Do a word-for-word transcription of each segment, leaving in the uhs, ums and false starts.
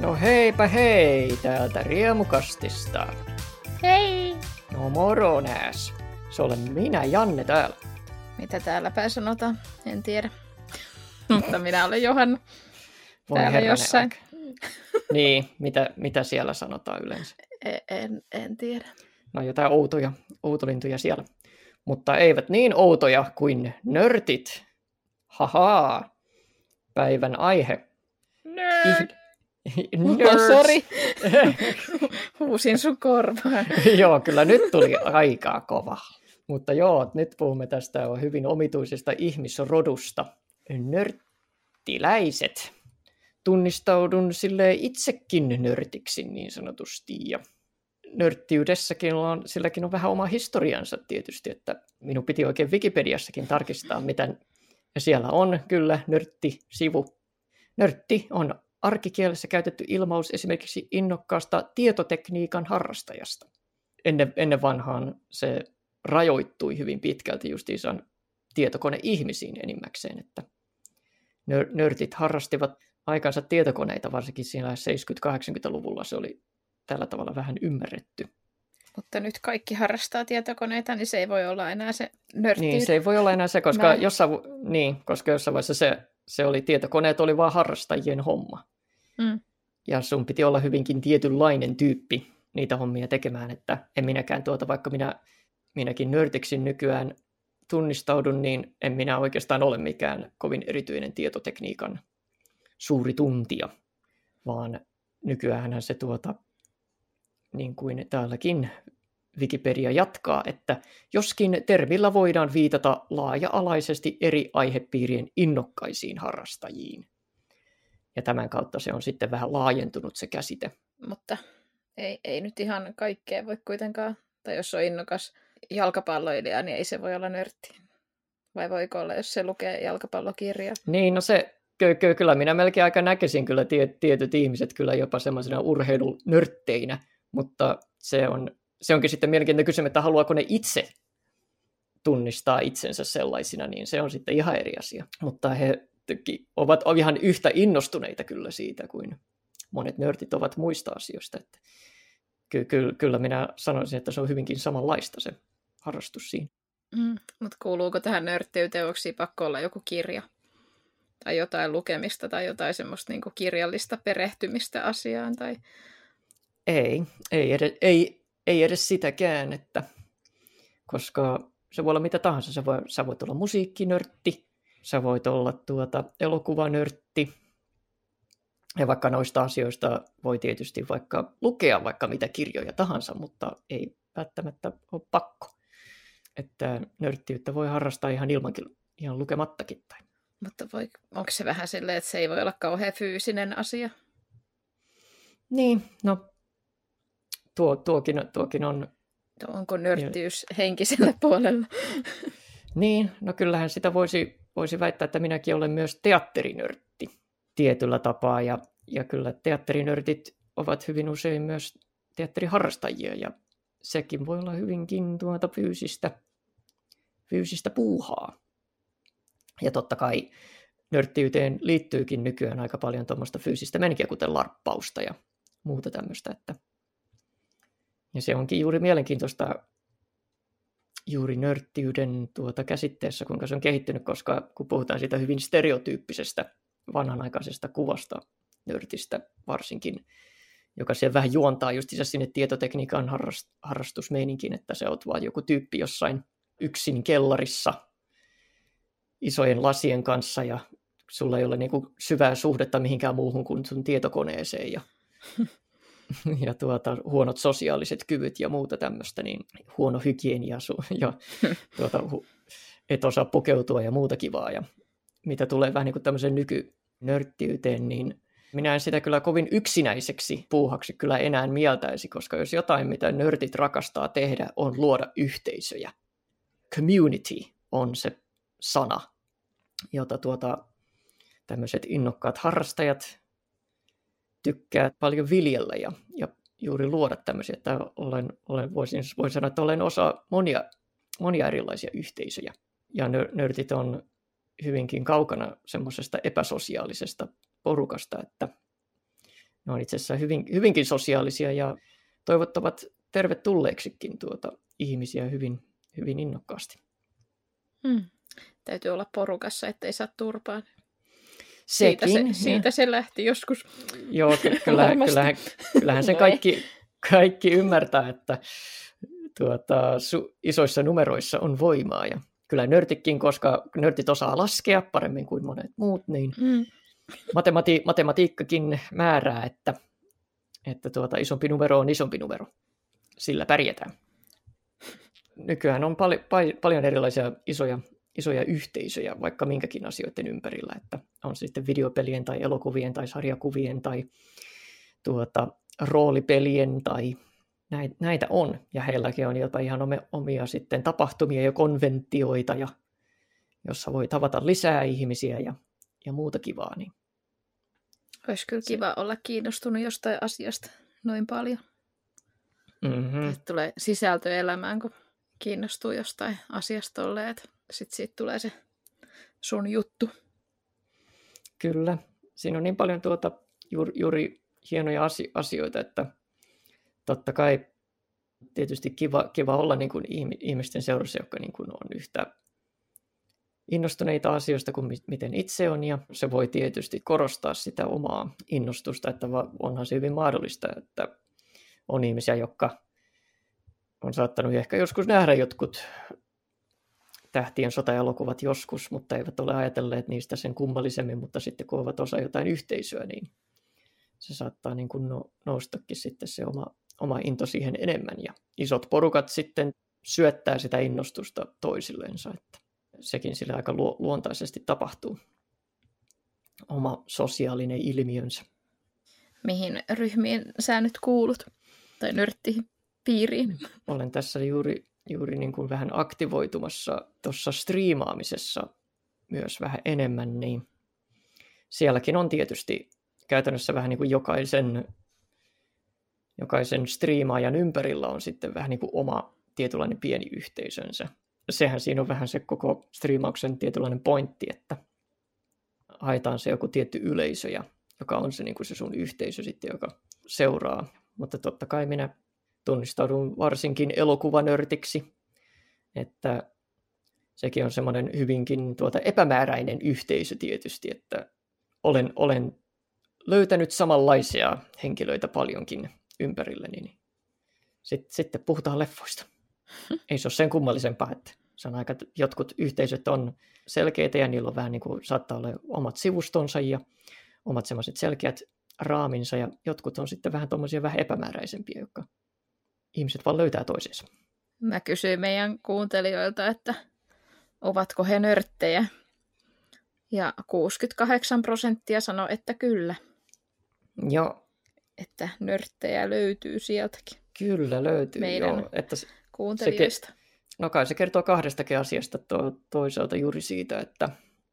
No heipä hei, täältä Riemukastista. Hei! No moro nääs. Se olen minä, Janne, täällä. Mitä täällä päin sanotaan? En tiedä. Mutta minä olen Johanna. Voi Täällä jossain. Niin, mitä, mitä siellä sanotaan yleensä? En, en, en tiedä. No jotain outoja, outolintuja siellä. Mutta eivät niin outoja kuin nörtit. Hahaa. Päivän aihe. Nerd! Nerds. Oh, sori. Huusin sun korvaan. Joo, kyllä nyt tuli aikaa kova. Mutta joo, nyt puhumme tästä hyvin omituisesta ihmisrodusta. Nörttiläiset. Tunnistaudun silleen itsekin nörtiksi niin sanotusti. Ja nörttiydessäkin on, silläkin on vähän oma historiansa tietysti, että minun piti oikein Wikipediassakin tarkistaa, mitä ja siellä on kyllä nörttisivu. Nörtti on arkikielessä käytetty ilmaus esimerkiksi innokkaasta tietotekniikan harrastajasta. Ennen, ennen vanhaan se rajoittui hyvin pitkälti justiinsa tietokoneihmisiin enimmäkseen, että nörtit harrastivat aikansa tietokoneita, varsinkin siinä seitsemänkymmentä-kahdeksankymmentäluvulla se oli tällä tavalla vähän ymmärretty. Mutta nyt kaikki harrastaa tietokoneita, niin se ei voi olla enää se nörtti. Niin, se ei voi olla enää se, koska jossain, niin, koska jossain vaiheessa se, se oli, tietokoneet oli vaan harrastajien homma. Mm. Ja sun piti olla hyvinkin tietynlainen tyyppi niitä hommia tekemään, että en minäkään tuota, vaikka minä, minäkin nörtiksi nykyään tunnistaudun, niin en minä oikeastaan ole mikään kovin erityinen tietotekniikan suuri tuntija, vaan nykyäänhän se tuota, niin kuin täälläkin Wikipedia jatkaa, että joskin termillä voidaan viitata laaja-alaisesti eri aihepiirien innokkaisiin harrastajiin. Ja tämän kautta se on sitten vähän laajentunut se käsite. Mutta ei, ei nyt ihan kaikkea voi kuitenkaan, tai jos on innokas jalkapalloilija, niin ei se voi olla nörtti. Vai voiko olla, jos se lukee jalkapallokirjaa? Niin, no se, ky- ky- kyllä minä melkein aika näkisin kyllä tie- tietyt ihmiset kyllä jopa semmoisena urheilunörtteinä, mutta se, on, se onkin sitten mielenkiintoinen kysymys, että haluaako ne itse tunnistaa itsensä sellaisina, niin se on sitten ihan eri asia. Mutta he ovat ihan yhtä innostuneita kyllä siitä, kuin monet nörtit ovat muista asioista. Että ky- ky- kyllä minä sanoisin, että se on hyvinkin samanlaista se harrastus siinä. Mm, mutta kuuluuko tähän nörttiyteen, onko pakko olla joku kirja? Tai jotain lukemista tai jotain semmoista niin kuin kirjallista perehtymistä asiaan? Tai... Ei, ei edes, ei, ei edes sitäkään, että, koska se voi olla mitä tahansa. Sä, voi, sä voit olla musiikkinörtti, sä voit olla tuota elokuvanörtti, ja vaikka noista asioista voi tietysti vaikka lukea vaikka mitä kirjoja tahansa, mutta ei välttämättä ole pakko. Että nörttiyttä voi harrastaa ihan ilmankin, ihan lukemattakin. Mutta voi, onko se vähän silleen, että se ei voi olla kauhean fyysinen asia? Niin, no tuo, tuokin, tuokin on... Onko nörttiys henkisellä puolella? Niin, no kyllähän sitä voisi, voisi väittää, että minäkin olen myös teatterinörtti tietyllä tapaa. Ja, ja kyllä teatterinörtit ovat hyvin usein myös teatteriharrastajia ja sekin voi olla hyvinkin tuota fyysistä, fyysistä puuhaa. Ja totta kai nörttiyteen liittyykin nykyään aika paljon tuommoista fyysistä meininkiä, kuten larppausta ja muuta tämmöistä. Että... Ja se onkin juuri mielenkiintoista juuri nörttiyden tuota käsitteessä, kuinka se on kehittynyt, koska kun puhutaan siitä hyvin stereotyyppisestä vanhanaikaisesta kuvasta nörtistä varsinkin, joka siellä vähän juontaa just sinne tietotekniikan harrastusmeininkin, että se oot vaan joku tyyppi jossain yksin kellarissa isojen lasien kanssa ja sulla ei ole niinku syvää suhdetta mihinkään muuhun kuin sun tietokoneeseen ja, ja tuota, huonot sosiaaliset kyvyt ja muuta tämmöistä, niin huono hygienia su- ja tuota, et osaa pukeutua ja muuta kivaa. Ja mitä tulee vähän niin kuin tämmöiseen nykynörttiyteen, niin minä en sitä kyllä kovin yksinäiseksi puuhaksi kyllä enää mieltäisi, koska jos jotain, mitä nörtit rakastaa tehdä, on luoda yhteisöjä. Community on se sana, jota tuota, tämmöiset innokkaat harrastajat tykkää paljon viljellä ja, ja juuri luoda tämmöisiä, että olen, olen, voisin, voisin sanoa, että olen osa monia, monia erilaisia yhteisöjä. Ja nörtit on hyvinkin kaukana semmoisesta epäsosiaalisesta porukasta, että ne on itse asiassa hyvin, hyvinkin sosiaalisia ja toivottavat tervetulleeksikin tuota ihmisiä hyvin, hyvin innokkaasti. Hmm. Täytyy olla porukassa, ettei saa turpaan. Sekin, siitä, se, siitä se lähti joskus. Joo, kyllähän, kyllähän, kyllähän se kaikki, kaikki ymmärtää, että tuota, su, isoissa numeroissa on voimaa. Ja kyllä nörtikin, koska nörtit osaa laskea paremmin kuin monet muut, niin mm. matemati, matematiikkakin määrää, että, että tuota, isompi numero on isompi numero. Sillä pärjätään. Nykyään on pal- pal- paljon erilaisia isoja isoja yhteisöjä vaikka minkäkin asioiden ympärillä, että on sitten videopelien tai elokuvien tai sarjakuvien tai tuota, roolipelien tai näitä on. Ja heilläkin on jopa ihan omia sitten tapahtumia ja konventioita, ja, jossa voi tavata lisää ihmisiä ja, ja muuta kivaa. Niin. Olisi kyllä kiva olla kiinnostunut jostain asiasta noin paljon. Mm-hmm. Että tulee sisältö elämään, kun kiinnostuu jostain asiasta tolleen, että sitten siitä tulee se sun juttu. Kyllä. Siinä on niin paljon tuota juuri, juuri hienoja asioita, että totta kai tietysti kiva, kiva olla niin kuin ihmisten seurassa, jotka niin kuin on yhtä innostuneita asioista kuin miten itse on, ja se voi tietysti korostaa sitä omaa innostusta, että onhan se hyvin mahdollista, että on ihmisiä, jotka on saattanut ehkä joskus nähdä jotkut tähtien sota-elokuvat joskus, mutta eivät ole ajatelleet niistä sen kummallisemmin, mutta sitten kun ovat osa jotain yhteisöä, niin se saattaa niin kuin noustakin sitten se oma, oma into siihen enemmän. Ja isot porukat sitten syöttää sitä innostusta toisillensa, että sekin sillä aika luontaisesti tapahtuu. Oma sosiaalinen ilmiönsä. Mihin ryhmiin sä nyt kuulut? Tai nörttipiiriin? Olen tässä juuri, juuri niin kuin vähän aktivoitumassa tuossa striimaamisessa myös vähän enemmän, niin sielläkin on tietysti käytännössä vähän niin kuin jokaisen, jokaisen striimaajan ympärillä on sitten vähän niin kuin oma tietynlainen pieni yhteisönsä. Sehän siinä on vähän se koko striimauksen tietynlainen pointti, että haetaan se joku tietty yleisö, ja, joka on se, niin kuin se sun yhteisö sitten, joka seuraa. Mutta totta kai minä tunnistaudun varsinkin elokuvanörtiksi, että sekin on semmoinen hyvinkin tuota epämääräinen yhteisö tietysti, että olen, olen löytänyt samanlaisia henkilöitä paljonkin ympärilleni. Niin sitten, sitten puhutaan leffoista. Ei se ole sen kummallisempaa, että se on aika, jotkut yhteisöt on selkeitä ja niillä on vähän niin kuin, saattaa olla omat sivustonsa ja omat semmoiset selkeät raaminsa, ja jotkut on sitten vähän tommosia vähän epämääräisempiä, jotka ihmiset vaan löytää toisensa. Mä kysyin meidän kuuntelijoilta, että ovatko he nörttejä, ja kuusikymmentäkahdeksan prosenttia sanoi, että kyllä. Joo. Että nörttejä löytyy sieltäkin. Kyllä löytyy, meidän joo. Että se, kuuntelijoista. Se, no kai se kertoo kahdestakin asiasta, to, toisaalta juuri siitä, että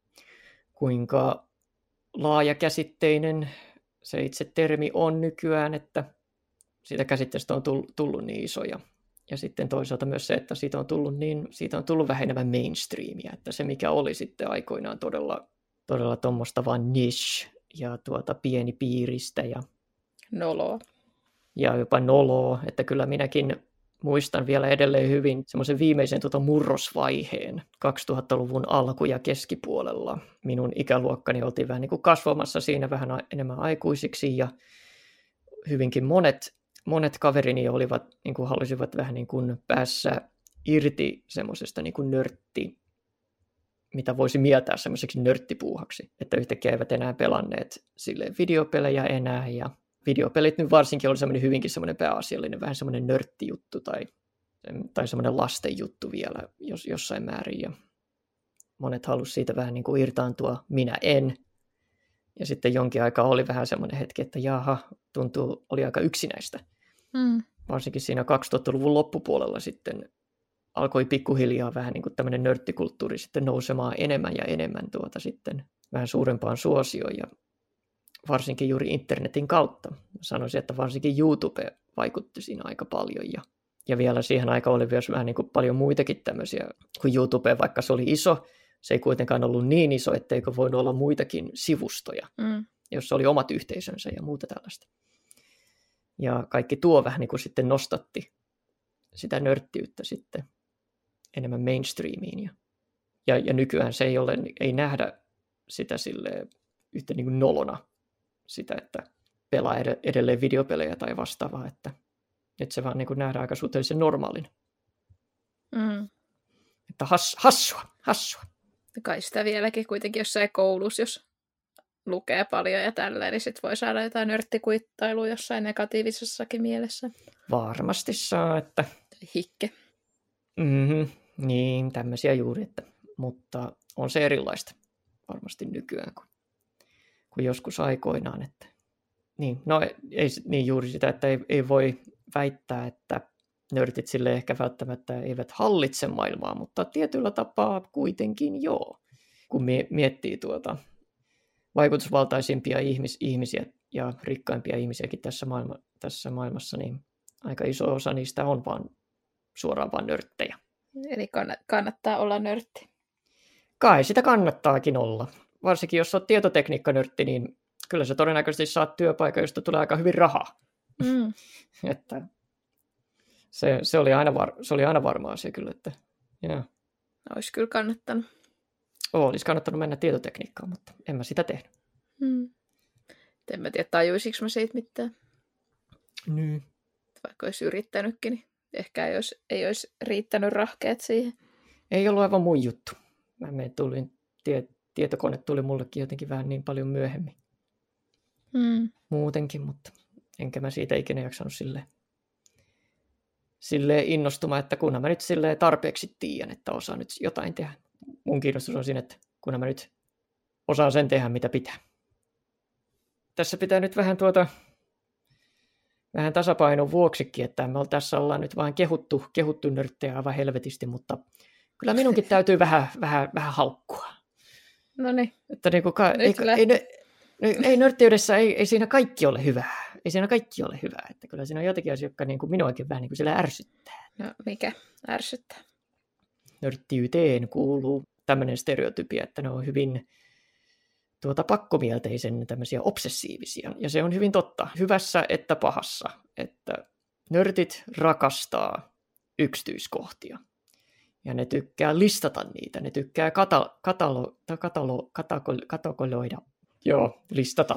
kuinka laajakäsitteinen se itse termi on nykyään, että siitä käsitteestä on tullut niin isoja. Ja sitten toisaalta myös se, että siitä on tullut, niin, siitä on tullut vähän enemmän mainstreamia, että se mikä oli sitten aikoinaan todella, todella tuommoista vaan niche ja tuota pieni piiristä ja noloa. Ja jopa noloa, että kyllä minäkin muistan vielä edelleen hyvin semmoisen viimeisen tuota murrosvaiheen kaksituhattaluvun alku- ja keskipuolella. Minun ikäluokkani oltiin vähän niin kuin kasvamassa siinä vähän enemmän aikuisiksi, ja hyvinkin monet, monet kaverini olivat, niin kuin halusivat vähän niin kuin päässä irti semmoisesta niin kuin nörtti, mitä voisi mieltää semmoiseksi nörttipuuhaksi, että yhtäkkiä eivät enää pelanneet silleen videopelejä enää, ja videopelit nyt varsinkin oli semmoinen hyvinkin semmoinen pääasiallinen, vähän semmoinen nörttijuttu tai, tai semmoinen lastenjuttu vielä jos, jossain määrin. Ja monet halusivat siitä vähän niin kuin irtaantua, minä en. Ja sitten jonkin aikaa oli vähän semmoinen hetki, että jaha, tuntuu, oli aika yksinäistä. Mm. Varsinkin siinä kaksituhattaluvun loppupuolella sitten alkoi pikkuhiljaa vähän niin kuin tämmöinen nörttikulttuuri sitten nousemaan enemmän ja enemmän tuota sitten vähän suurempaan suosioon, ja varsinkin juuri internetin kautta. Sanoisin, että varsinkin YouTube vaikutti siinä aika paljon. Ja, ja vielä siihen aikaan oli myös vähän niin kuin paljon muitakin tämmöisiä kuin YouTube, vaikka se oli iso, se ei kuitenkaan ollut niin iso, etteikö voinut olla muitakin sivustoja, mm. jossa oli omat yhteisönsä ja muuta tällaista. Ja kaikki tuo vähän niin kuin sitten nostatti sitä nörttiyttä sitten enemmän mainstreamiin. Ja, ja, ja nykyään se ei, ole, ei nähdä sitä silleen yhtä niin kuin nolona, sitä, että pelaa edelleen videopelejä tai vastaavaa, että, että se vaan niin kuin nähdään aika suhteellisen normaalin. Mm. Että has, hassua, hassua. Kai sitä vieläkin kuitenkin jossain koulussa, jos lukee paljon ja tälleen, niin sit voi saada jotain nörttikuittailua jossain negatiivisessakin mielessä. Varmasti saa, että... Hikke. Mm-hmm. Niin, tämmöisiä juuri, että... mutta on se erilaista varmasti nykyään kuin, kuin joskus aikoinaan. Että... Niin, no ei niin juuri sitä, että ei, ei voi väittää, että nörtit sille ehkä välttämättä eivät hallitse maailmaa, mutta tietyllä tapaa kuitenkin joo. Kun miettii tuota vaikutusvaltaisimpia ihmis- ihmisiä ja rikkaimpia ihmisiäkin tässä, maailma, tässä maailmassa, niin aika iso osa niistä on vaan suoraan vaan nörttejä. Eli kannattaa olla nörtti. Kai sitä kannattaakin olla. Varsinkin jos olet tietotekniikkanörtti, niin kyllä sä todennäköisesti saat työpaikan, josta tulee aika hyvin rahaa. Mm. että se, se, oli aina var, se oli aina varma asia kyllä. Että, yeah. Olisi kyllä kannattanut. Olisi kannattanut mennä tietotekniikkaan, mutta en mä sitä tehnyt. Mm. En mä tiedä, tajuisinko mä siitä mitään. Niin. Vaikka olisi yrittänytkin, niin ehkä ei olisi, ei olisi riittänyt rahkeet siihen. Ei ollut aivan mun juttu. Mä tulin, tie, tietokone tuli mullekin jotenkin vähän niin paljon myöhemmin. Mm. Muutenkin, mutta enkä mä siitä ikinä jaksanut silleen, silleen innostumaan, että kunhan mä nyt silleen tarpeeksi tiedän, että osaan nyt jotain tehdä. Mun kiinnostus on siinä, että kunhan mä nyt osaan sen tehdä, mitä pitää. Tässä pitää nyt vähän tuota, vähän tasapainon vuoksikin, että me tässä ollaan nyt vähän kehuttu, kehuttu nörttejä aivan helvetisti, mutta kyllä minunkin täytyy vähän, vähän, vähän haukkua. No niin. Että niin kuin, ka- ei, ei, ei, ei nörttiydessä, ei, ei siinä kaikki ole hyvää. Ei siinä kaikki ole hyvää. Että kyllä siinä on jotakin asioita, jotka niin kuin minuakin vähän niin kuin siellä ärsyttää. No mikä ärsyttää? Nörttiyteen kuuluu tämmöinen stereotypia, että ne on hyvin tuota, pakkomielteisen tämmöisiä obsessiivisia. Ja se on hyvin totta, hyvässä että pahassa, että nörtit rakastaa yksityiskohtia. Ja ne tykkää listata niitä, ne tykkää kata, katalo, katalo, katako, katakoloida. Joo, listata.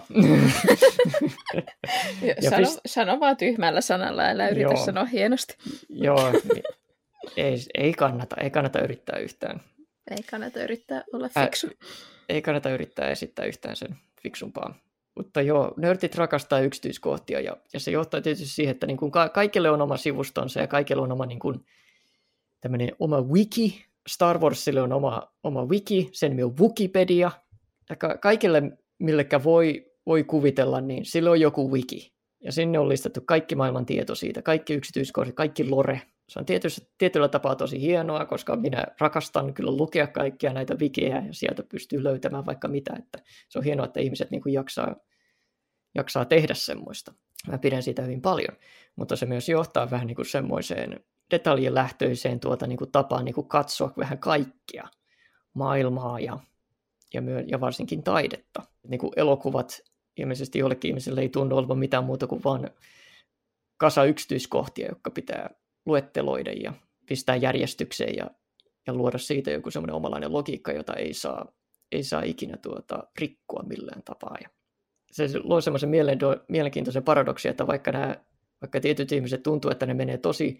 sano, pist... sano vaan tyhmällä sanalla, älä yritä Joo. sanoa hienosti. Joo, ei, ei, kannata, ei kannata yrittää yhtään. Ei kannata yrittää olla fiksu. Ä, ei kannata yrittää esittää yhtään sen fiksumpaa. Mutta joo, nörtit rakastaa yksityiskohtia ja, ja se johtaa tietysti siihen, että niin kuin ka- kaikille on oma sivustonsa ja kaikille on oma, niin kuin, tämmöinen oma wiki. Star Warsille on oma, oma wiki, sen nimi on Wikipedia. Ja ka- kaikille, millekä voi, voi kuvitella, niin sillä on joku wiki. Ja sinne on listattu kaikki maailman tieto siitä, kaikki yksityiskohdat, kaikki lore. Se on tietysti, tietyllä tapaa tosi hienoa, koska minä rakastan kyllä lukea kaikkia näitä wikejä ja sieltä pystyy löytämään vaikka mitä. Että se on hienoa, että ihmiset niin kuin jaksaa, jaksaa tehdä semmoista. Mä pidän siitä hyvin paljon, mutta se myös johtaa vähän niin kuin semmoiseen detaljilähtöiseen tuota, niin kuin tapaan niin kuin katsoa vähän kaikkea maailmaa ja, ja, myö, ja varsinkin taidetta. Niin kuin elokuvat ilmeisesti jollekin ihmiselle ei tunnu olevan mitään muuta kuin vain kasa yksityiskohtia, jotka pitää luetteloida ja pistää järjestykseen ja, ja luoda siitä joku semmoinen omalainen logiikka, jota ei saa, ei saa ikinä tuota, rikkoa millään tapaa. Ja se luo semmoisen mielenkiintoisen paradoksin, että vaikka, nämä, vaikka tietyt ihmiset tuntuu, että ne menee tosi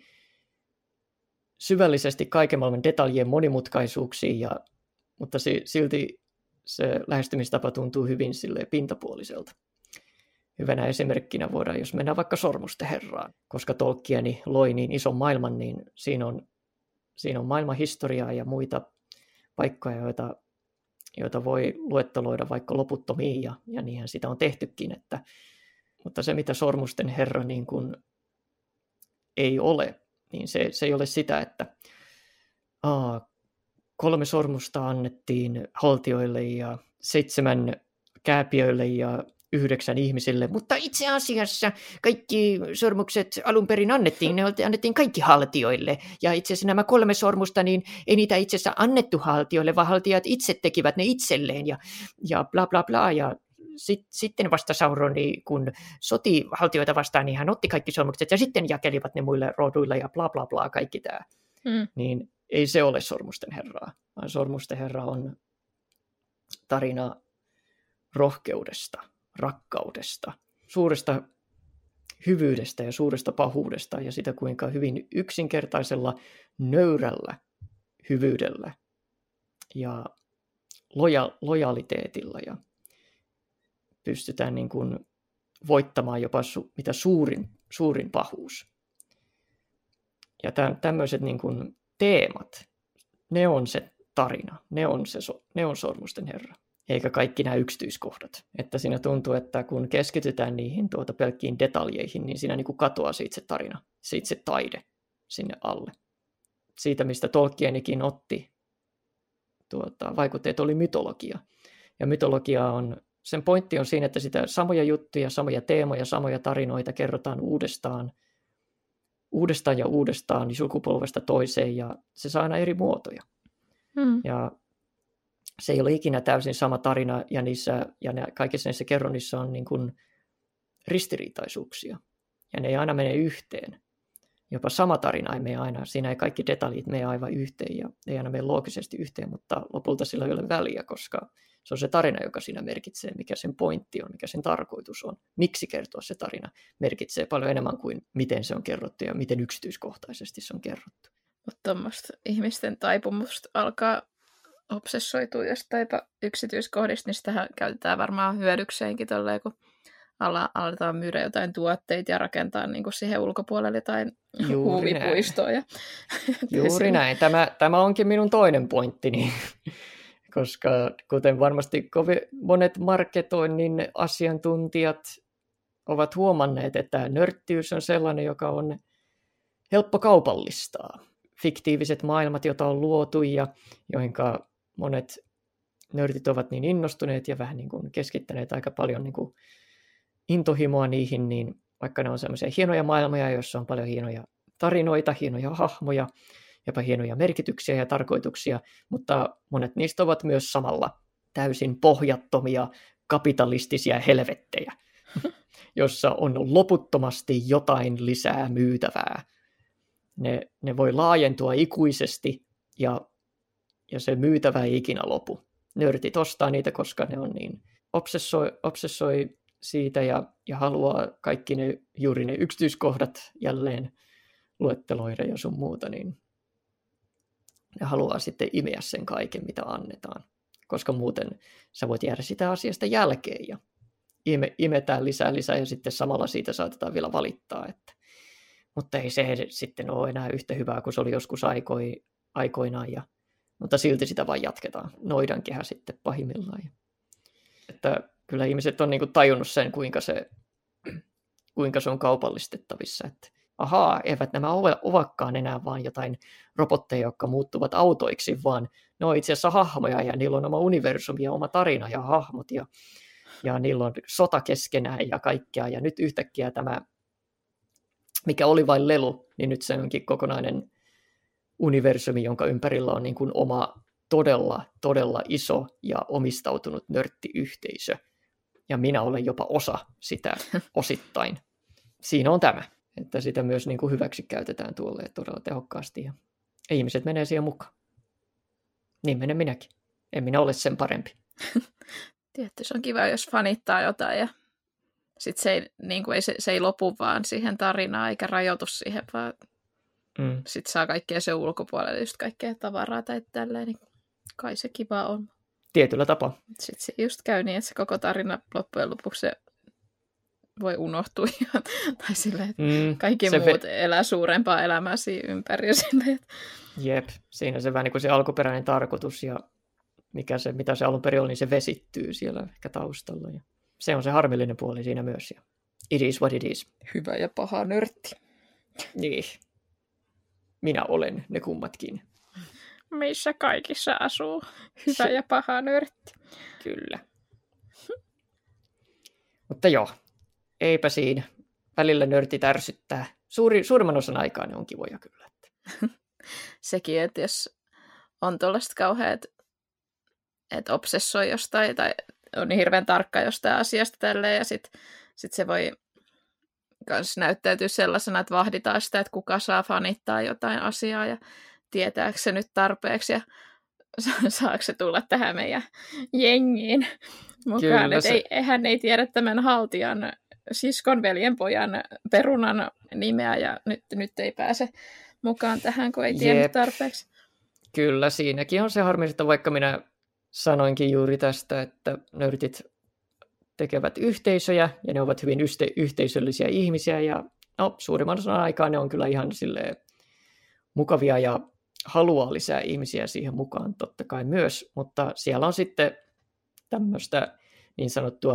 syvällisesti kaiken maailman detaljien monimutkaisuuksiin, ja, mutta se, silti se lähestymistapa tuntuu hyvin silleen pintapuoliselta. Hyvänä esimerkkinä voidaan, jos mennään vaikka Sormusten herraan, koska Tolkieni loi niin ison maailman, niin siinä on, siinä on maailman historiaa ja muita paikkoja, joita, joita voi luetteloida vaikka loputtomiin, ja, ja niinhän sitä on tehtykin. Että, mutta se, mitä Sormusten herra niin kuin ei ole, niin se, se ei ole sitä, että aa, kolme sormusta annettiin haltioille ja seitsemän kääpiöille ja yhdeksän ihmisille, mutta itse asiassa kaikki sormukset alun perin annettiin, ne annettiin kaikki haltioille, ja itse asiassa nämä kolme sormusta, niin ei niitä itse asiassa annettu haltioille, vaan haltijat itse tekivät ne itselleen, ja, ja bla bla bla, ja sit, sitten vasta Sauroni, kun soti haltioita vastaan, niin hän otti kaikki sormukset ja sitten jakelivat ne muille roduille ja bla bla bla, kaikki tämä. Mm. Niin ei se ole Sormusten herraa, vaan Sormusten herra on tarina rohkeudesta, rakkaudesta, suuresta hyvyydestä ja suuresta pahuudesta ja sitä, kuinka hyvin yksinkertaisella, nöyrällä hyvyydellä ja loja- lojaliteetilla ja pystytään niin kuin voittamaan jopa su- mitä suurin, suurin pahuus. Ja täm- tämmöiset niin kuin teemat, ne on se tarina, ne on, se, ne on Sormusten herra. Eikä kaikki nämä yksityiskohdat. Että siinä tuntuu, että kun keskitytään niihin tuota pelkkiin detaljeihin, niin siinä niin kuin katoaa siitä se tarina, siitä se taide sinne alle. Siitä, mistä Tolkienikin otti tuota, vaikutteet, oli mytologia. Ja mytologia on, sen pointti on siinä, että sitä samoja juttuja, samoja teemoja, samoja tarinoita kerrotaan uudestaan, uudestaan ja uudestaan sukupolvesta toiseen, ja se saa aina eri muotoja. Hmm. Ja se ei ole ikinä täysin sama tarina, ja, niissä, ja ne, kaikissa näissä kerronnissa on niin kuin ristiriitaisuuksia, ja ne ei aina mene yhteen. Jopa sama tarina ei mene aina, siinä ei kaikki detaljit mene aivan yhteen, ja ei aina mene loogisesti yhteen, mutta lopulta sillä ei ole väliä, koska se on se tarina, joka siinä merkitsee, mikä sen pointti on, mikä sen tarkoitus on. Miksi kertoa se tarina merkitsee paljon enemmän kuin miten se on kerrottu, ja miten yksityiskohtaisesti se on kerrottu. Mutta tuommoista ihmisten taipumusta alkaa obsessoituu jostain yksityiskohdista, niin sitähän käytetään varmaan hyödykseenkin tolleen, kun aletaan myydä jotain tuotteita ja rakentaa niin kuin siihen ulkopuolelle jotain huuvipuistoa. Ja Juuri näin. Tämä, tämä onkin minun toinen pointtini, koska kuten varmasti kovin monet marketoinnin asiantuntijat ovat huomanneet, että nörttiys on sellainen, joka on helppo kaupallistaa. Fiktiiviset maailmat, joita on luotu ja joihinka monet nörtit ovat niin innostuneet ja vähän niin kuin keskittäneet aika paljon niin kuin intohimoa niihin, niin vaikka ne on sellaisia hienoja maailmoja, joissa on paljon hienoja tarinoita, hienoja hahmoja, jopa hienoja merkityksiä ja tarkoituksia, mutta monet niistä ovat myös samalla täysin pohjattomia kapitalistisia helvettejä, jossa on loputtomasti jotain lisää myytävää. Ne, ne voi laajentua ikuisesti ja, ja se myytävä ei ikinä lopu. Nörtit ostaa niitä, koska ne on niin obsessoi, obsessoi siitä ja, ja haluaa kaikki ne, juuri ne yksityiskohdat jälleen luetteloida ja sun muuta, niin ne haluaa sitten imeä sen kaiken, mitä annetaan. Koska muuten sä voit jäädä sitä asiasta jälkeen ja ime, imetään lisää lisää ja sitten samalla siitä saatetaan vielä valittaa, että mutta ei se sitten ole enää yhtä hyvää kuin se oli joskus aikoi, aikoinaan, ja, mutta silti sitä vain jatketaan. Noidankehä sitten pahimmillaan. Että kyllä ihmiset on niin kuin tajunnut sen, kuinka se, kuinka se on kaupallistettavissa. Että ahaa, eivät nämä ole, ovakaan enää vaan jotain robotteja, jotka muuttuvat autoiksi, vaan ne on itse asiassa hahmoja, ja niillä on oma universumi ja oma tarina ja hahmot, ja, ja niillä on sota keskenään ja kaikkea, ja nyt yhtäkkiä tämä mikä oli vain lelu, niin nyt se onkin kokonainen universumi, jonka ympärillä on niin kuin oma todella, todella iso ja omistautunut nörttiyhteisö. Ja minä olen jopa osa sitä osittain. Siinä on tämä, että sitä myös niin kuin hyväksi käytetään tuolle todella tehokkaasti. Ja ihmiset menee siihen mukaan. Niin menen minäkin. En minä ole sen parempi. Tietysti se on kiva, jos fanittaa jotain ja sitten se ei, niin kuin ei, se, se ei lopu vaan siihen tarinaan eikä rajoitu siihen, vaan mm. sitten saa kaikkea se ulkopuolelle, just kaikkea tavaraa tai tälleen, niin kai se kiva on. Tietyllä tapaa. Sitten se just käy niin, että se koko tarina loppujen lopuksi se voi unohtua. Tai silleen, että mm, kaikki muut ve- elää suurempaa elämää siinä ympäri. Silleen. Jep, siinä se vähän niin kuin se alkuperäinen tarkoitus ja mikä se, mitä se alun perin oli, niin se vesittyy siellä ehkä taustalla. Ja se on se harmillinen puoli siinä myös. Ja it is what it is. Hyvä ja paha nörtti. Niin. Minä olen ne kummatkin. Missä kaikissa asuu hyvä se... ja paha nörtti. Kyllä. Mutta joo, eipä siinä. Välillä nörtit ärsyttää. Suuri, suurimman osan aikaa ne on kivoja kyllä. Sekin, että jos on tuollaiset kauheat, että obsessoi jostain tai on niin hirveän tarkka jostain asiasta tälleen, ja sitten sit se voi myös näyttäytyy sellaisena, että vahditaan sitä, että kuka saa fanittaa jotain asiaa, ja tietääkö se nyt tarpeeksi, ja saako se tulla tähän meidän jengiin mukaan. Että se... ei, hän ei tiedä tämän haltijan siskon veljenpojan perunan nimeä, ja nyt, nyt ei pääse mukaan tähän, kun ei tiedä tarpeeksi. Kyllä, siinäkin on se harmi, että vaikka minä sanoinkin juuri tästä, että nörtit tekevät yhteisöjä, ja ne ovat hyvin yhte- yhteisöllisiä ihmisiä, ja no, suurimman osan aikaa ne on kyllä ihan silleen mukavia, ja haluaa lisää ihmisiä siihen mukaan totta kai myös, mutta siellä on sitten tämmöistä niin sanottua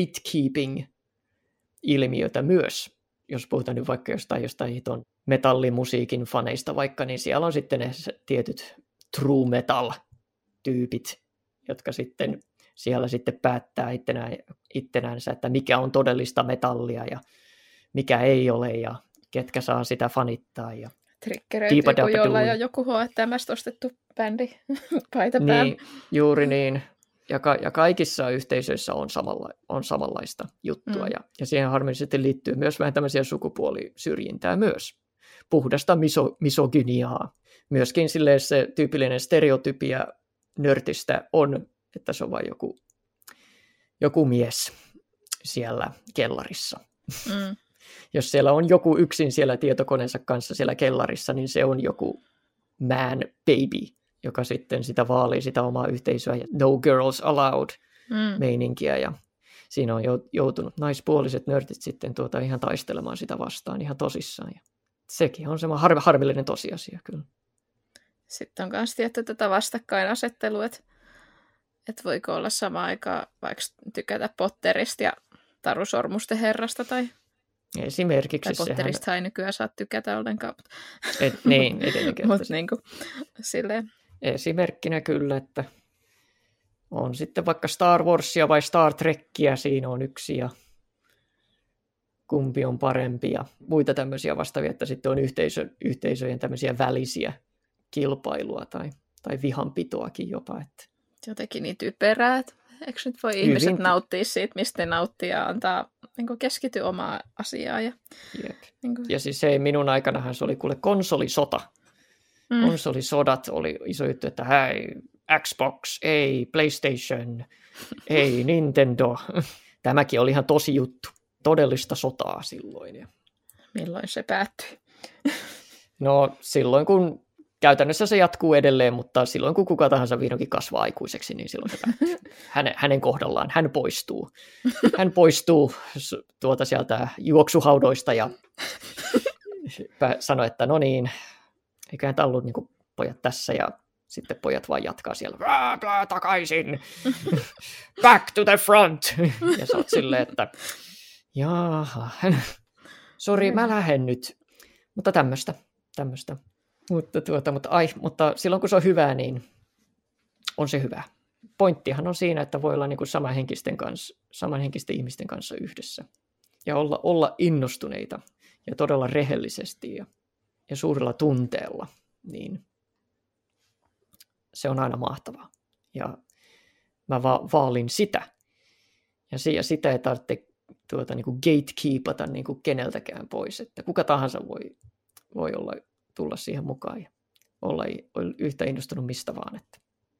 gatekeeping-ilmiötä myös. Jos puhutaan nyt vaikka jostain, jostain hiton metallimusiikin faneista vaikka, niin siellä on sitten ne tietyt true metal-tyypit, jotka sitten siellä sitten päättää ittenään, ittenäänsä, että mikä on todellista metallia ja mikä ei ole ja ketkä saa sitä fanittaa. Ja triggeröityy, kun jollain on joku H and M:stä ostettu bändi paita päällä. Niin, juuri niin. Ja, ka- ja kaikissa yhteisöissä on, samalla, on samanlaista juttua. Mm. Ja, ja siihen harmillisesti liittyy myös vähän tämmöisiä sukupuolisyrjintää myös. Puhdasta miso- misogyniaa. Myöskin silleen se tyypillinen stereotypia nörtistä on, että se on vain joku, joku mies siellä kellarissa. Mm. Jos siellä on joku yksin siellä tietokoneensa kanssa siellä kellarissa, niin se on joku man baby, joka sitten sitä vaalii sitä omaa yhteisöä ja no girls allowed mm. meininkiä. Ja siinä on joutunut naispuoliset nörtit sitten tuota ihan taistelemaan sitä vastaan ihan tosissaan. Ja sekin on semmoinen har- harmillinen tosiasia kyllä. Sitten on myös tietty tätä vastakkainasettelua, että, että voiko olla samaan aikaan vaikka tykätä Potterista ja Taru Sormusten herrasta tai... Esimerkiksi tai Potterista sehän... ei nykyään saa tykätä ollenkaan. Et, niin, edelleen. Mutta niin kuin, silleen. Esimerkkinä kyllä, että on sitten vaikka Star Warsia vai Star Trekkiä, siinä on yksi ja kumpi on parempi ja muita tämmöisiä vastaavia, että sitten on yhteisö, yhteisöjen tämmöisiä välisiä kilpailua tai, tai vihanpitoakin jopa. Että. Jotenkin niin typerää, että eikö nyt voi ihmiset Hyvin... nauttia siitä, mistä ne nauttii ja antaa niin keskity omaa asiaa. Ja, niin kuin... ja siis hei, minun aikanahan se oli kuule konsolisota. Mm. Konsolisodat oli iso juttu, että hei, Xbox, ei PlayStation, ei Nintendo. Tämäkin oli ihan tosi juttu. Todellista sotaa silloin. Ja... Milloin se päättyi? No silloin, kun käytännössä se jatkuu edelleen, mutta silloin kun kuka tahansa vihdoinkin kasvaa aikuiseksi, niin silloin se päättyy. Hänen, hänen kohdallaan hän poistuu. Hän poistuu tuota sieltä juoksuhaudoista ja sanoi, että no niin, eiköhän tämä ollut niin kuin pojat tässä ja sitten pojat vaan jatkaa siellä, blää, blää, takaisin, back to the front. Ja sä oot silleen, että jaha, sori, mä lähden nyt. Mutta tämmöistä, tämmöistä. Mutta, tuota, mutta, ai, mutta silloin kun se on hyvää, niin on se hyvä. Pointtihan on siinä, että voi olla niin kuin samanhenkisten, kanssa, samanhenkisten ihmisten kanssa yhdessä. Ja olla, olla innostuneita ja todella rehellisesti ja, ja suurella tunteella. Niin se on aina mahtavaa. Ja mä va- vaalin sitä. Ja, si- ja sitä ei tarvitse tuota, niin kuin gatekeepata niin kuin keneltäkään pois. Että kuka tahansa voi, voi olla... tulla siihen mukaan ja olla yhtä innostunut mistä vaan. Että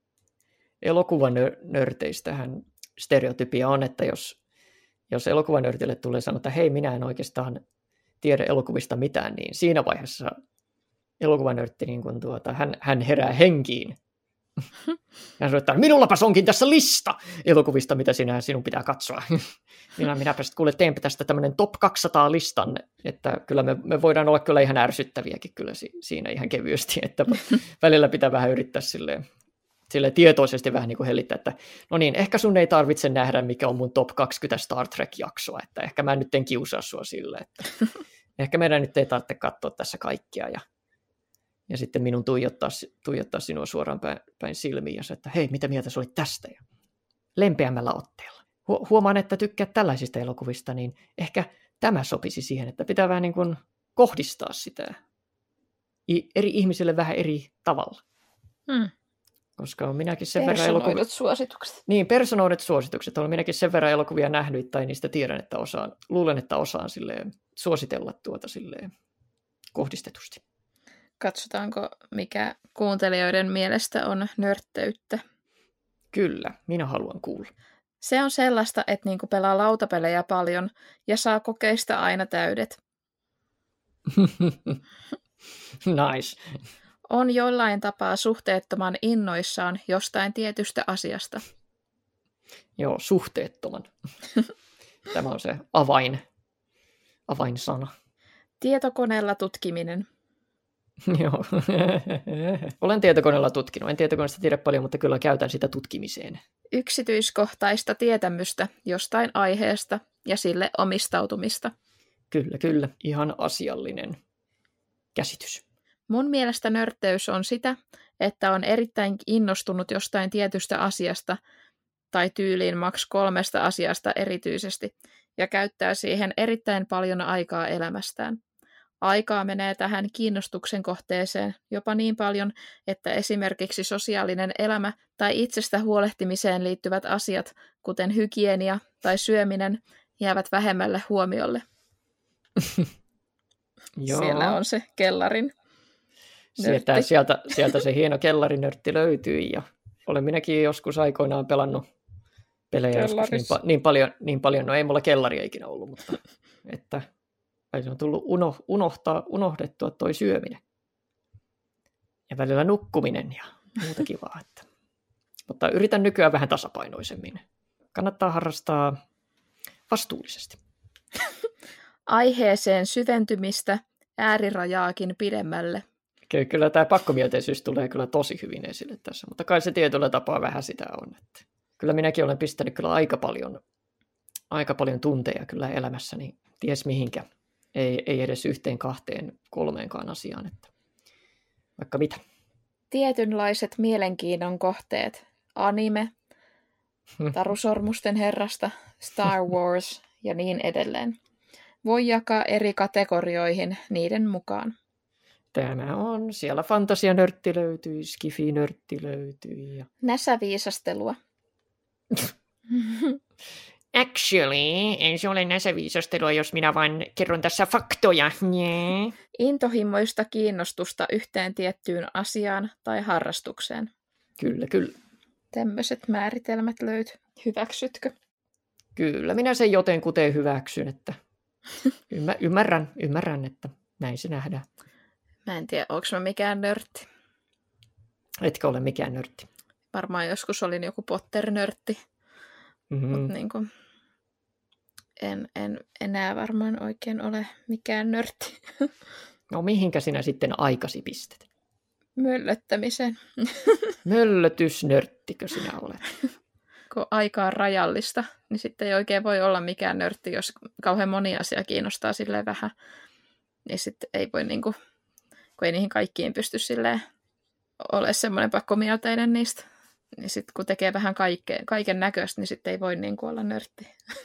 elokuvanörteistähän stereotypia on, että jos, jos elokuvanörtille tulee sanoa, että hei, minä en oikeastaan tiedä elokuvista mitään, niin siinä vaiheessa elokuvanörtti, niin kun tuota, hän, hän herää henkiin. Hän sanoo, että minullapas onkin tässä lista elokuvista, mitä sinä, sinun pitää katsoa. Minä, minäpä sitten kuule, teenpä tästä tämmöinen top kaksisataa listan, että kyllä me, me voidaan olla kyllä ihan ärsyttäviäkin kyllä si, siinä ihan kevyesti, että välillä pitää vähän yrittää silleen, silleen tietoisesti vähän niin kuin hellittää, että no niin, ehkä sun ei tarvitse nähdä, mikä on mun top kaksikymmentä Star Trek-jaksoa, että ehkä mä nyt en kiusaa sua silleen, että ehkä meidän nyt ei tarvitse katsoa tässä kaikkia ja Ja sitten minun tuijottaa, tuijottaa sinua suoraan päin, päin silmiin ja sanoa, että hei, mitä mieltä sä olit tästä? Ja lempeämmällä otteella. Hu- huomaan, että tykkäät tällaisista elokuvista, niin ehkä tämä sopisi siihen, että pitää vähän niin kuin kohdistaa sitä I- eri ihmisille vähän eri tavalla. Hmm. koska on minäkin sen verran elokuvia... suositukset. Niin, personoidut suositukset. Olen minäkin sen verran elokuvia nähnyt, tai niistä tiedän, että osaan, luulen, että osaan silleen suositella tuota silleen kohdistetusti. Katsotaanko, mikä kuuntelijoiden mielestä on nörtteyttä? Kyllä, minä haluan kuulla. Se on sellaista, että niinku pelaa lautapelejä paljon ja saa kokeista aina täydet. Nice. On jollain tapaa suhteettoman innoissaan jostain tietystä asiasta. Joo, suhteettoman. Tämä on se avain, avainsana. Tietokoneella tutkiminen. Joo. Olen tietokoneella tutkinut. En tietokoneesta tiedä paljon, mutta kyllä käytän sitä tutkimiseen. Yksityiskohtaista tietämystä jostain aiheesta ja sille omistautumista. Kyllä, kyllä. Ihan asiallinen käsitys. Mun mielestä nörtteys on sitä, että on erittäin innostunut jostain tietystä asiasta tai tyyliin maks kolmesta asiasta erityisesti ja käyttää siihen erittäin paljon aikaa elämästään. Aikaa menee tähän kiinnostuksen kohteeseen jopa niin paljon, että esimerkiksi sosiaalinen elämä tai itsestä huolehtimiseen liittyvät asiat, kuten hygienia tai syöminen, jäävät vähemmälle huomiolle. Siellä on se kellarin sieltä, sieltä, sieltä se hieno kellarinörtti löytyi ja olen minäkin joskus aikoinaan pelannut pelejä joskus niin, pa- niin, paljon, niin paljon, no ei mulla kellaria ikinä ollut, mutta että se on tullut uno, unohtaa, unohdettua toi syöminen ja välillä nukkuminen ja muuta kivaa. Että. Mutta yritän nykyään vähän tasapainoisemmin. Kannattaa harrastaa vastuullisesti. Aiheeseen syventymistä äärirajaakin pidemmälle. Kyllä tämä pakkomielteisyys tulee kyllä tosi hyvin esille tässä, mutta kai se tietyllä tapaa vähän sitä on. Että kyllä minäkin olen pistänyt kyllä aika paljon, aika paljon tunteja kyllä elämässäni, ties mihinkä. Ei, ei edes yhteen, kahteen, kolmeenkaan asiaan, että vaikka mitä. Tietynlaiset mielenkiinnon kohteet, anime, Taru Sormusten herrasta, Star Wars ja niin edelleen. Voi jakaa eri kategorioihin niiden mukaan. Tämä on, siellä fantasianörtti löytyy, skifi-nörtti löytyy. Ja... Näsäviisastelua. Actually, ei se ole näsäviisastelua, jos minä vain kerron tässä faktoja. Yeah. Intohimoista kiinnostusta yhteen tiettyyn asiaan tai harrastukseen. Kyllä, kyllä. Tämmöiset määritelmät löytyy. Hyväksytkö? Kyllä, minä sen jotenkuten hyväksyn, että ymmärrän, ymmärrän, että näin se nähdään. Mä en tiedä, onko mä mikään nörtti. Etkö ole mikään nörtti? Varmaan joskus olin joku Potter-nörtti, mm-hmm. mutta niin kuin, en, en enää varmaan oikein ole mikään nörtti. No mihinkä sinä sitten aikasi pistät? Möllöttämiseen. Möllötysnörttikö sinä olet? Kun aika on rajallista, niin sitten ei oikein voi olla mikään nörtti, jos kauhean moni asia kiinnostaa silleen vähän. Niin sitten ei voi niinku, kun ei niihin kaikkiin pysty silleen ole semmoinen pakkomielteinen niistä. Niin sitten kun tekee vähän kaikkea, kaiken näköistä, niin sitten ei voi niinku olla nörtti.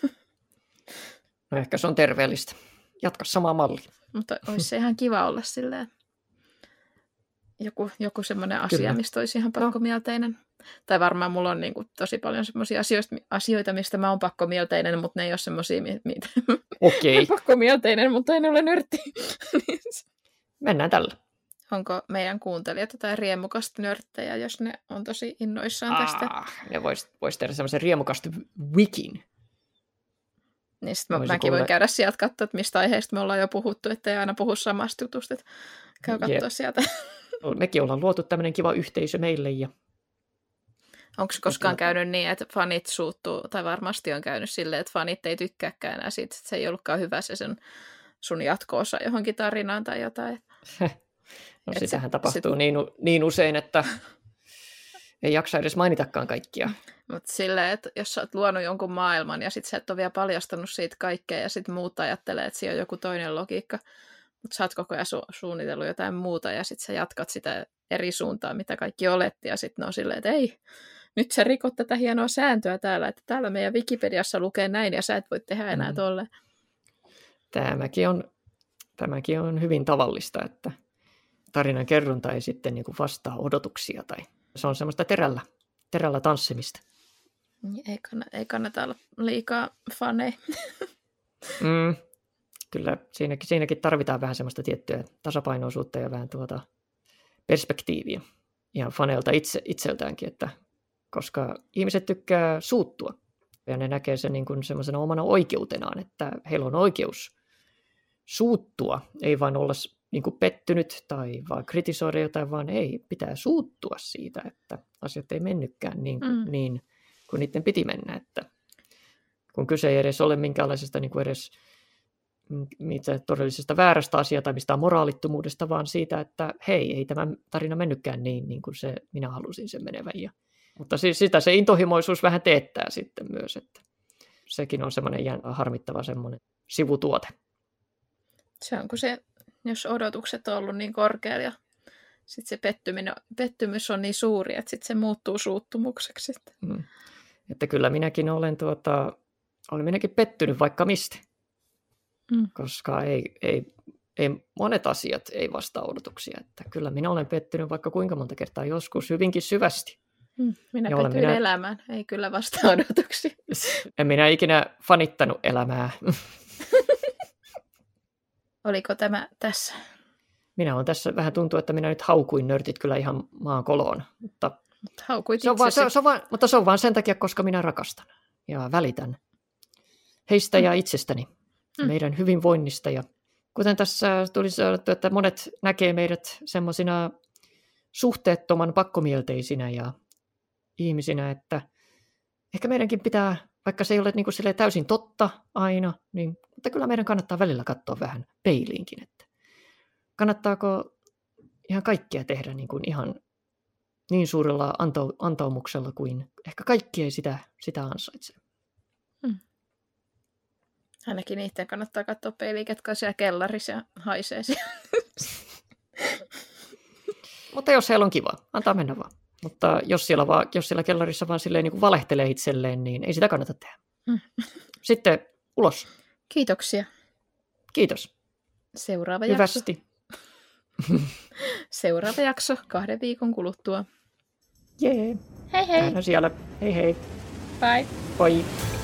No ehkä se on terveellistä. Jatka samaa mallia. Mutta olisi se ihan kiva olla silleen joku, joku semmoinen asia, Kyllä. mistä olisi ihan pakkomielteinen. No. Tai varmaan mulla on niinku tosi paljon semmoisia asioita, mistä mä oon pakkomielteinen, mutta ne ei ole semmoisia, mitä Okei. pakkomielteinen, mutta en ole nörtti. Mennään tällä. Onko meidän kuuntelijat jotain riemukasta nörttejä, jos ne on tosi innoissaan tästä? Ah, ne vois, vois tehdä semmoisen riemukasta wikin. Niin sitten mä, mäkin kuule... voin käydä sieltä katsoa, että mistä aiheesta me ollaan jo puhuttu, ettei aina puhu samasta jutusta, että käy katsoa yep. sieltä. Mekin ollaan luotu tämmöinen kiva yhteisö meille. Ja... Onko koskaan käynyt niin, että fanit suuttuu, tai varmasti on käynyt silleen, että fanit ei tykkääkään enää siitä, että se ei ollutkaan hyvä se sen, sun jatko-osa johonkin tarinaan tai jotain. No et sitähän se, tapahtuu sit... niin, niin usein, että ei jaksa edes mainitakaan kaikkia. Mutta silleen, että jos sä oot luonut jonkun maailman ja sit sä et ole vielä paljastanut siitä kaikkea ja sit muut ajattelee, että siinä on joku toinen logiikka, mutta sä oot koko ajan su- suunnitellut jotain muuta ja sit sä jatkat sitä eri suuntaan, mitä kaikki oletti ja sit ne on silleen, että ei, nyt sä rikot tätä hienoa sääntöä täällä, että täällä meidän Wikipediassa lukee näin ja sä et voi tehdä enää mm. tolleen. Tämäkin on, tämäkin on hyvin tavallista, että tarinan kerronta ei sitten niin kuin vastaa odotuksia tai Se on semmoista terällä, terällä tanssimista. Ei kannata, ei kannata olla liikaa faneja. Mm, kyllä siinäkin, siinäkin tarvitaan vähän semmoista tiettyä tasapainoisuutta ja vähän tuota perspektiiviä ihan faneilta itse, itseltäänkin, että koska ihmiset tykkää suuttua ja ne näkee sen niin kuin semmoisena omana oikeutenaan, että heillä on oikeus suuttua, ei vain olla niin kuin pettynyt tai vaan kritisoida jotain, vaan ei, pitää suuttua siitä, että asiat ei mennytkään niin, mm. niin kuin niiden piti mennä, että kun kyse ei edes ole minkäänlaisesta niin kuin edes mitä todellisesta väärästä asiaa tai mistään moraalittomuudesta, vaan siitä, että hei, ei tämä tarina mennytkään niin, niin kuin se, minä halusin sen menevän. Ja, mutta siis sitä se intohimoisuus vähän teettää sitten myös, että sekin on semmoinen jän, harmittava semmoinen sivutuote. Se on, kun se, jos odotukset on ollut niin korkealla ja sitten se pettymys on niin suuri, että sitten se muuttuu suuttumukseksi. Mm. Että kyllä minäkin olen, tuota, olen minäkin pettynyt vaikka mistä. Mm. Koska ei, ei, ei, monet asiat ei vastaa odotuksia. Että kyllä minä olen pettynyt vaikka kuinka monta kertaa, joskus hyvinkin syvästi. Mm. Minä ja pettyin minä... elämään, ei kyllä vastaa odotuksia. En minä ikinä fanittanut elämää. Oliko tämä tässä? Minä olen tässä, vähän tuntuu, että minä nyt haukuin nörtit kyllä ihan maan koloon. Mutta haukuit se on vaan, se, se on vaan, mutta se on vaan sen takia, koska minä rakastan ja välitän heistä mm. ja itsestäni. Mm. Meidän hyvinvoinnista. Ja kuten tässä tuli sanottu, että monet näkee meidät semmoisina suhteettoman pakkomielteisinä ja ihmisinä, että ehkä meidänkin pitää, vaikka se ei ole niin kuin täysin totta aina, niin mutta kyllä meidän kannattaa välillä katsoa vähän peiliinkin, että kannattaako ihan kaikkea tehdä niin kuin ihan niin suurella antau- antaumuksella kuin ehkä kaikki ei sitä, sitä ansaitse. Mm. Ainakin niitä kannattaa katsoa peiliä, ketkä on siellä kellarissa ja haisee siellä. Mutta jos heillä on kiva, antaa mennä vaan. Mutta jos siellä, vaan, jos siellä kellarissa vaan silleen niin kuin valehtelee itselleen, niin ei sitä kannata tehdä. Mm. Sitten ulos. Kiitoksia. Kiitos. Seuraava Hyvästi. jakso. Seuraava jakso kahden viikon kuluttua. Jee. Hei hei. Nähdään siellä. Hei hei. Bye. Bye.